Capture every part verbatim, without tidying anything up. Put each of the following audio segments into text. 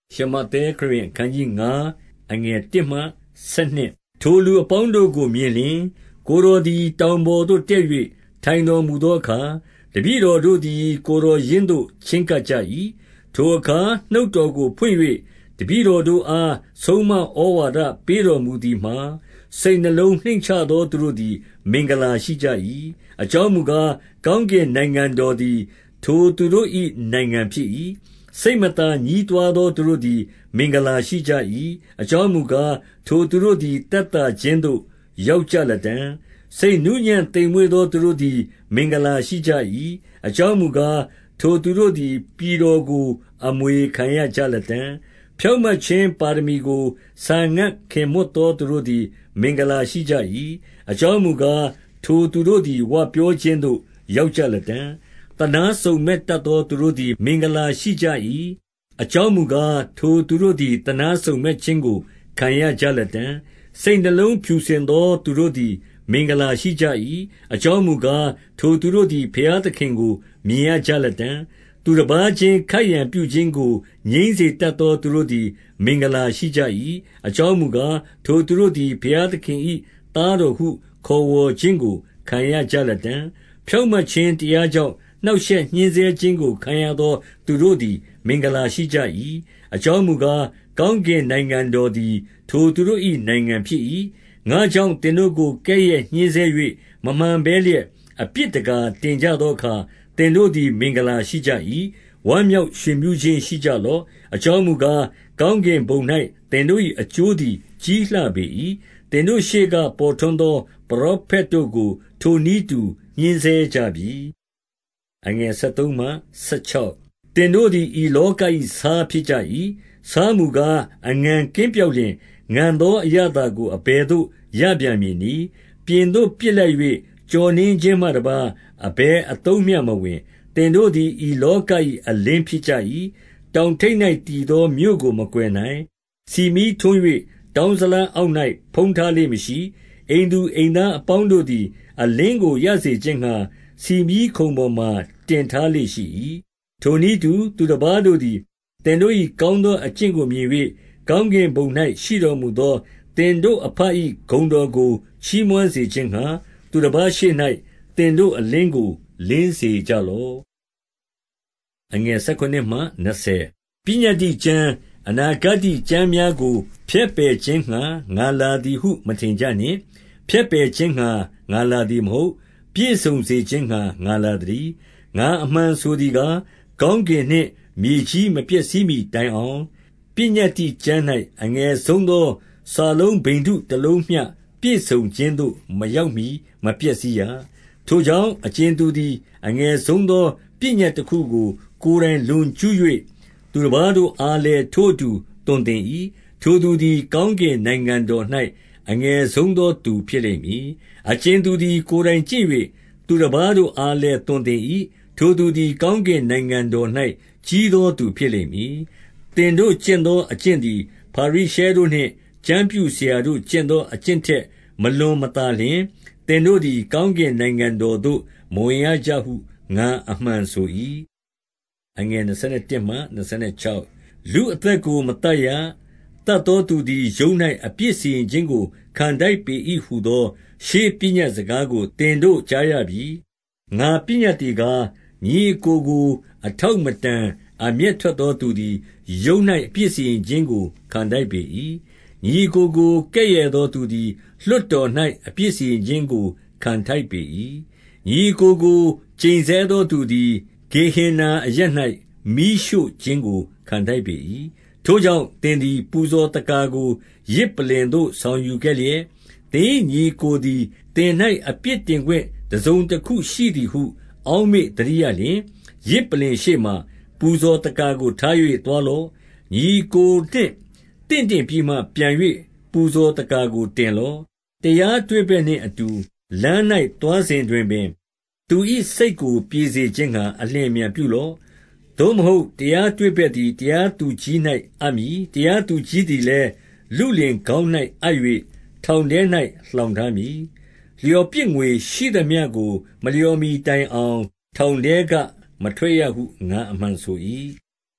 ရှမဿဲခရစ်ယာန်အခန်းကြီး၅အငယ်၁မှဆယ်နှစ်ထိုလူအပေါင်းတို့ကိုမြင်လျှင်ကိုယ်တော်သည်တောင်ပေါ်သို့တက်၍ထိုင်တော်မူသောအခါတပည့်တော်တို့သည်ကိုယ်တော်ရင်းသို့ချဉ်းကပ်ကြ၏ထိုအခါနှုတ်တော်ကိုဖွင့်၍တပည့်တော်တို့အားဆုံးမဩဝါဒပေးတော်မူသည်မှာစိတ်နှလုံးနှိမ့်ချသောသူတို့သည်မင်္ဂလာရှိကြ၏အကြောင်းမူကားကောင်းကင်နိုင်ငံတော်သည်ထိုသူတို့၏နိုင်ငံဖြစ်၏စိတ်မသာညည်းတွားသောသူတို့သည်မင်္ဂလာရှိကြ၏အကြောင်းမူကားထိုသူတို့သည်သက်သာခြင်းသို့ရောက်ကြလတံ့စိတ်နှူးညံ့သိမ်မွေ့သောသူတို့သည်မင်္ဂလာရှိကြ၏အကြောင်းမူကားထိုသူတို့သည်ပြည်တော်ကိုအမွေခံရကြလတံ့ဖြောင့်မတ်ခြင်းပါရမီကိုဆာငတ်ခင်မွတ်သောသူတို့သည်မင်္ဂလာရှိကြ၏အကြောင်းမူကားထိုသူတို့သည်ဝပြောခြင်းသို့ရောက်ကြလတံ့တနာစုံမဲ့တတ်သောသူတို့သည်မင်္ဂလာရှိကြ၏အကြောင်းမူကားထိုသူတို့သည်တနာစုံမဲ့ခြင်းကိုခံရကြလတံ့စိတ်နှလုံးဖြူစင်သောသူတို့သည်မင်္ဂလာရှိကြ၏အကြောင်းမူကားထိုသူတို့သည်ဘုရားသခင်ကိုမြင်ရကြလတံ့သူတစ်ပါးချင်းခိုက်ရန်ပြုခြင်းကိုငြိမ်းစေတတ်သောသူတို့သည်မင်္ဂလာရှိကြ၏အကြောင်းမူကားထိုသူတို့သည်ဘုရားသခင်၏သားတော်ဟုခေါ်ဝေါ်ခြင်းကိုခံရကြလတံ့ဖြောင့်မတ်ခြင်းတရားကြောင့်နှောက်ယှက်ညှဉ်းဆဲခြင်းကိုခံရသောသူတို့သည်မင်္ဂလာရှိကြ၏အကြောင်းမူကားကောင်းကင်နိုင်ငံတော်သည်ထိုသူတို့၏နိုင်ငံဖြစ်၏ငါကြောင့်သင်တို့ကိုကဲ့ရဲ့ညှဉ်းဆဲ၍မမှန်ဘဲလျက်အပြစ်တကာတင်ကြသောအခါသင်တို့သည်မင်္ဂလာရှိကြ၏ဝမ်းမြောက်ရွှင်ပြုခြင်းရှိကြလော့အကြောင်းမူကားကောင်းကင်ဘုံ၌သင်တို့၏အကျိုးသည်ကြီးလှပေ၏သင်တို့ရှေ့ကပေါ်ထွန်းသောပရောဖက်တို့ကိုထိုနည်းတူညှဉ်းဆဲကြပြီအငယ်၁၃မှ၁၆သင်တို့သည်ဤလောက၏ဆားဖြစ်ကြ၏ဆားမူကားအငံကင်းပြောက်လျင်ငံသောအရသာကိုအဘယ်သို့ရပြန်မည်နည်းပြင်သို့ပြစ်လိုက်၍ကြော်နင်းခြင်းမှတပါအဘယ်အသုံးမျှမဝင်သင်တို့သည်ဤလောက၏အလင်းဖြစ်ကြ၏တောင်ထိပ်၌တည်သောမြို့ကိုမကွယ်နိုင်စီမီထွန်း၍တောင်ဇလားအောက်၌ဖုံးထားလေမရှိအိမ်သူအိမ်သားအပေါင်းတို့သည်အလင်းကိုရစေခြင်းငှာစီမီခုံပေါ်မှတင်ထားလေရှိ၏ထိုနည်းတူသူတစ်ပါးတို့သည်သင်တို့၏ကောင်းသောအကျင့်ကိုမြင်၍ကောင်းကင်ဘုံ၌ရှိတော်မူသောသင်တို့အဖ၏ဂုဏ်တော်ကိုချီးမွမ်းစေခြင်းငှာသူတစ်ပါးရှေ့၌သင်တို့အလင်းကိုလင်းစေကြလော့အငယ်၁၉မှ၂၀ပညတ္တိကျမ်းအနာဂတ္တိကျမ်းများကိုဖျက်ပယ်ခြင်းငှာငါလာသည်ဟုမထင်ကြနှင့်ဖျက်ပယ်ခြင်းငှာငါလာသည်မဟုတ်ပြည့်စုံစေခြင်းငှာငါလာသည်ငါအမှန်ဆိုသည်ကားကောင်းကင်နှင့်မြေကြီးမပျက်စီးမီတိုင်အောင်ပညတ္တိကျမ်း၌အငယ်ဆုံးသောစာလုံးဗိန္ဓုတစ်လုံးမျှပြည့်စုံခြင်းသို့မရောက်မီမပျက်စီးရထိုကြောင့်အကျဉ်သူသည်အငယ်ဆုံးသောပညတ်တစ်ခုကိုကိုယ်တိုင်လွန်ကျူး၍သူတစ်ပါးတို့အားလည်းထို့အတူသွန်သင်၏ထိုသူသည်ကောင်းကင်နိုင်ငံတော်၌အငယ်ဆုံးသောသူဖြစ်လိမ့်မည်အကျဉ်သူသည်ကိုယ်တိုင်ကြည့်၍သူတစ်ပါးတို့အားလည်းသွန်သင်၏ထိုသူသည်ကောင်းကင်နိုင်ငံတော်၌ကြီးသောသူဖြစ်လိမ့်မည်သင်တို့ကျင့်သောအကျင့်သည်ဖာရိရှဲတို့နှင့်ကျမ်းပြုဆရာတို့ကျင့်သောအကျင့်ထက်မလွန်မသာလျှင်သင်တို့သည်ကောင်းကင်နိုင်ငံတော်သို့မဝင်ရကြဟုငါအမှန်ဆို၏အငယ်၂၁မှ၂၆လူအသက်ကိုမတတ်ရတတ်သောသူသည်ယုံ၌အပြစ်စီရင်ခြင်းကိုခံထိုက်ပေ၏ဟုသောရှေးပညတ်စကားကိုသင်တို့ကြားရပြီငါပညတ်သည်ကားညီအစ်ကိုကိုအထောက်မတန်အမျက်ထွက်သောသူသည်ယုံ၌အပြစ်စီရင်ခြင်းကိုခံထိုက်ပေ၏ညီအစ်ကိုကိုကဲ့ရဲ့သောသူသည်လွှတ်တော်၌အပြစ်စီရင်ခြင်းကိုခံထိုက်ပေ၏ညီအစ်ကိုကိုကျိန်ဆဲသောသူသည်ဂေဟင်နာအရပ်၌မီးရှို့ခြင်းကိုခံထိုက်ပေ၏ထိုကြောင့်သင်သည်ပူဇော်သက္ကာကိုယဇ်ပလ္လင်သို့ဆောင်ယူခဲ့လျက်သင်၏ညီအစ်ကိုသည်သင်၌အပြစ်တင်ခွင့်တစ်စုံတစ်ခုရှိသည်ဟုအောက်မေ့သတိရလျှင်ယဇ်ပလ္လင်ရှေ့မှပူဇော်သက္ကာကိုထား၍သွားလော့ညီအစ်ကိုနှင့်တင့်တယ်ပြီးမှပြန်၍ပူဇော်သက္ကာကိုတင်လော့တရားတွေ့ဘက်နှင့်အတူလမ်း၌သွားစဉ်တွင်ပင်သူ၏စိတ်ကိုပြေစေခြင်းငှာအလျင်အမြန်ပြုလော့သို့မဟုတ်တရားတွေ့ဘက်သည်တရားသူကြီး၌အပ်မည်တရားသူကြီးသည်လည်းလုလင်ခေါင်း၌အပ်၍ထောင်ထဲ၌လှောင်ထားမည်လျော်ပြစ်ငွေရှိသမျှကိုမလျော်မီတိုင်အောင်ထောင်ထဲကမထွက်ရဟုငါအမှန်ဆို၏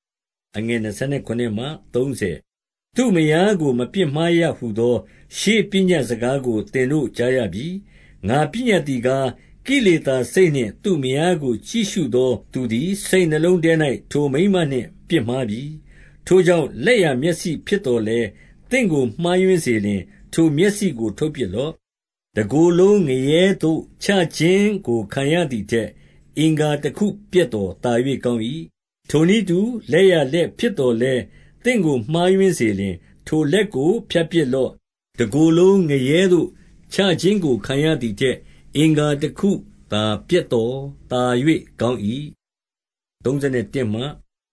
အငယ်29မှ30သူ့မယားကိုမပြစ်မှားရဟုသောရှေးပညတ်စကားကိုသင်တို့ကြားရပြီငါပညတ်သည်ကားကိလေသာစိတ်နှင့်သူ့မယားကိုကြည့်ရှုသောသူသည်စိတ်နှလုံးထဲ၌ထိုမိန်းမနှင့်ပြစ်မှားပြီထိုကြောင့်လက်ရမျက်စိဖြစ်တော်လဲသင်ကိုမှားယွင်းစေလျင်ထိုမျက်စိကိုထုတ်ပြလော့တကိုယ်လုံးငရဲသို့ချခြင်းကိုခံရသည်ထက်အင်္ဂါတစ်ခုပြက်တော်သာ၍ကောင်း၏ထိုနည်းတူလက်ရလက်ဖြစ်တော်လဲသင်ကိုမှားယွင်းစေလျင်ထိုလက်ကိုဖြတ်ပစ်လော့တကိုယ်လုံးငရဲသို့ချခြင်းကိုခံရသည်ထက်အင်္ဂါတစ်ခုသာပြက်တော်သာ၍ကောင်း၏31မှ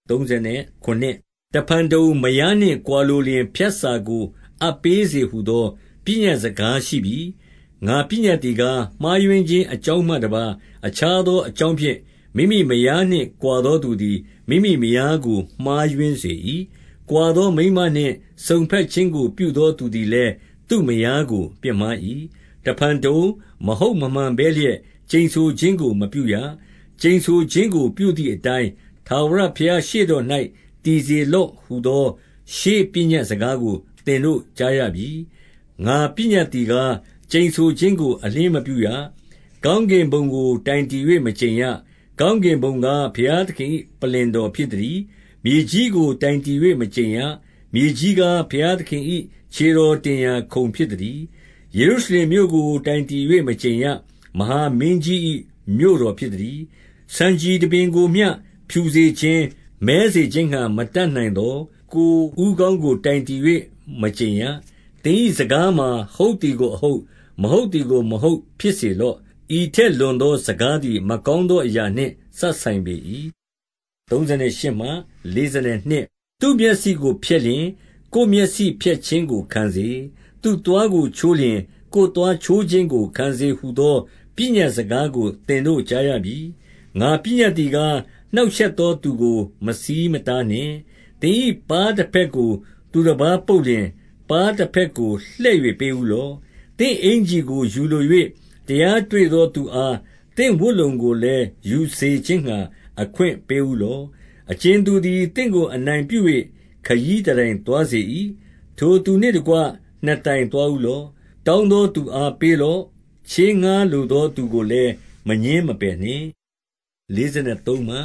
39တဖန်တုံမယားနှင့်ကွာလိုလျင်ဖြတ်စာကိုအပ်ပေးစေဟုသောပညတ်စကားရှိပြီငါပညတ်သည်ကားမှားယွင်းခြင်းအကြောင်းမှတပါအခြားသောအကြောင်းဖြင့်မိမိမယားနှင့်ကွာသောသူသည်မိမိမယားကိုမှားယွင်းစေ၏ကွာသောမိန်းမနှင့်စုံဖက်ခြင်းကိုပြုသောသူသည်လည်းသူ့မယားကိုပြစ်မှား၏တဖန်တုံမဟုတ်မမှန်ဘဲလျက်ကျိန်ဆိုခြင်းကိုမပြုရကျိန်ဆိုခြင်းကိုပြုသည့်အတိုင်းထာဝရဘုရားရှေ့တော်၌တည်စေလော့ဟုသောရှေးပညတ်စကားကိုသင်တို့ကြားရပြီငါပညတ်သည်ကားကျိန်ဆိုခြင်းကိုအလျှင်းမပြုရကောင်းကင်ဘုံကိုတိုင်တည်၍မကျိန်ရကောင်းကင်ဘုံကဘုရားသခင်ပလင်တော်ဖြစ်သည်မြေကြီးကိုတိုင်တည်၍မကျိန်ရမြေကြီးကဘုရားသခင်၏ခြေတော်တင်ရာခုံဖြစ်သည်ယေရုရှလင်မြို့ကိုတိုင်တည်၍မကျိန်ရမဟာမင်းကြီး၏မြို့တော်ဖြစ်သည်စံကြီးတပင်ကိုမျှဖြူစေခြင်းမဲစေခြင်းဟံမတတ်နိုင်သောကိုဥကောင်းကိုတိုင်တည်၍မကျိန်ရသင်၏စကားမှာဟုတ်သည်ကိုအဟုတ်မဟုတ်သည်ကိုမဟုတ်ဖြစ်စေလော့ဤထက်လွန်သောစကားသည်မကောင်းသောအရာနှင့်စပ်ဆိုင်ပေ၏38မှ42သူ့မျက်စိကိုဖျက်လျင်ကိုယ်မျက်စိဖျက်ခြင်းကိုခံစေသူ့သွားကိုချိုးလျင်ကိုယ်သွားချိုးခြင်းကိုခံစေဟုသောပညတ်စကားကိုသင်တို့ကြားရပြီငါပညတ်သည်ကားနှောက်ယှက်သောသူကိုမစီးမတားနှင့်သင်၏ပါးတစ်ဖက်ကိုသူတစ်ပါးပုတ်လျင်ပါးတစ်ဖက်ကိုလှည့်၍ပေးဦးလော့သင်အင်ကြီးကိုယူလို၍တရားတွေ့သောသူအားသင်ဝတ်လုံကိုလည်းယူစေခြင်းငှာအခွင့်ပေးဦးလော့အကျဉ်သူသည်သင်ကိုအနိုင်ပြု၍ခရီးတိုင်သွားစေ၏ထိုသူနှင့်တကွနှစ်တိုင်သွားဦးလော့တောင်းသောသူအားပေးလော့ချေးငှားလိုသောသူကိုလည်းမငြင်းမပယ်နှင့်43မှ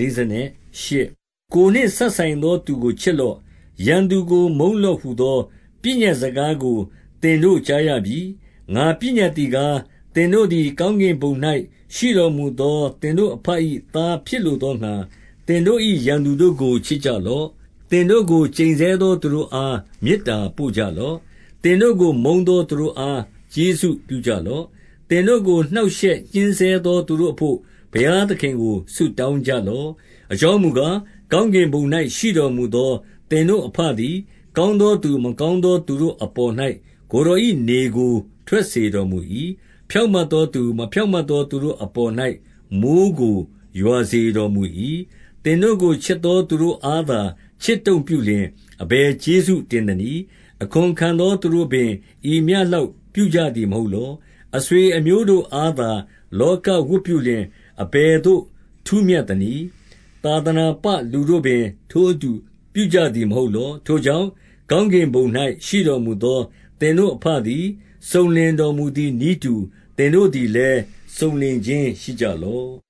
48ကိုနှင့်ဆက်ဆိုင်သောသူကိုချစ်လော့ရန်သူကိုမုန်းလော့ဟုသောပညတ်စကားကိုသင်တို့ကြားရပြီငါပညတ်သည်ကားသင်တို့သည်ကောင်းကင်ဘုံ၌ရှိတော်မူသောသင်တို့အဖ၏သားဖြစ်လိုသောငှာသင်တို့၏ရန်သူတို့ကိုချစ်ကြလော့သင်တို့ကိုကျိန်ဆဲသောသူတို့အားမေတ္တာပို့ကြလော့သင်တို့ကိုမုန်းသောသူတို့အားကျေးဇူးပြုကြလော့သင်တို့ကိုနှောက်ယှက်ညှဉ်းဆဲသောသူတို့အဖို့ဘုရားသခင်ကိုဆုတောင်းကြလော့အကြောင်းမူကားကောင်းကင်ဘုံ၌ရှိတော်မူသောသင်တို့အဖသည်ကောင်းသောသူမကောင်းသောသူတို့အပေါ်၌ကိုယ်တော်၏နေကိုထွက်စေတော်မူ၏ဖြောင့်မတ်သောသူမဖြောင့်မတ်သောသူတို့အပေါ်၌မိုးကိုရွာစေတော်မူ၏သင်တို့ကိုချစ်သောသူတို့အားသာချစ်တုံပြုလျင်အဘယ်ကျေးဇူးတင်သနည်းအခွန်ခံသောသူတို့ပင်ဤမျှလောက်ပြုကြသည်မဟုတ်လောအဆွေအမျိုးတို့အားသာလောကဝတ်ပြုလျင်အဘယ်သို့ထူးမြတ်သနည်းသာသနာပလူတို့ပင်ထိုအတူပြုကြသည်မဟုတ်လောထိုကြောင့်ကောင်းကင်ဘုံ၌ရှိတော်မူသောသင်တို့အဖသည်စုံလင်တော်မူသည်နည်းတူသင်တို့သည်လည်းစုံလင်ခြင်းရှိကြလော့